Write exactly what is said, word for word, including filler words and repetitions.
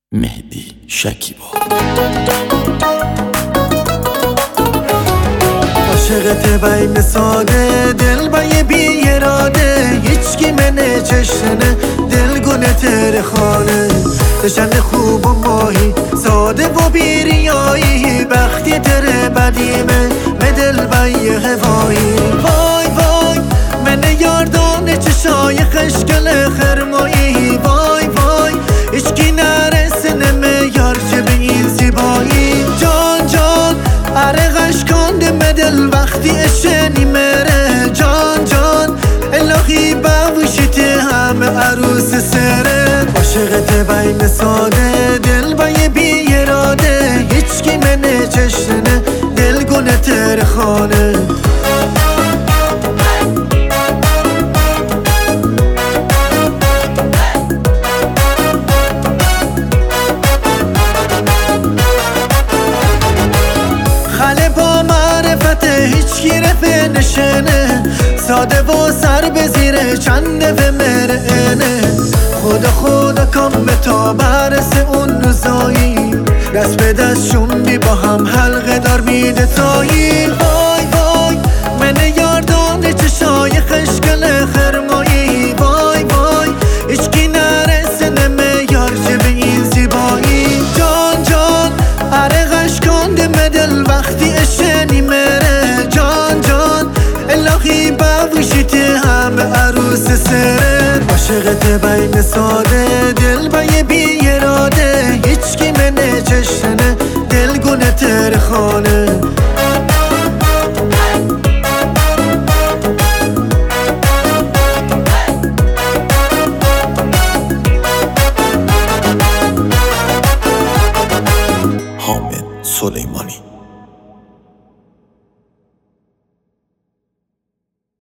مهدی شکیبا. عاشقت بین ساده دل بای بی اراده هیچکی منه چشنه دلگونه تر خانه دشن خوب و ماهی ساده و بیریایی بختی تر بدیمه مدل بای هوایی وای وای منه یاردانه چشای خشکل خرمایی وای وای هیچکی نرسنه میار چه به این زیبایی جان جان عرقش کنده مدل وقتی اشنی مره جان جان الهی باوشیت همه عروس سره عاشقت بین ساده دل بای بی اراده هیچکی منه چشنه دلگونه تر خانه خاله با معرفت هیچ گیره به نشنه ساده و سر به زیره چنده و مرعنه خدا خدا کم تا برسه اون روزایی دست به دست شوندی با هم حلقه دار میده تایی وای وای منه یاردانه چشای خشکل خرمایی وای وای هیچکی نرسه نمیار چه به این زیبایی جان جان عرقش کنده مدل وقتی اشنی مره جان جان الهی باوشیت همه عروس سره عاشقت بین ساده دل بای بی اراده هیچکی منه چشنه دلگونه تر خانه حامد سلیمانی.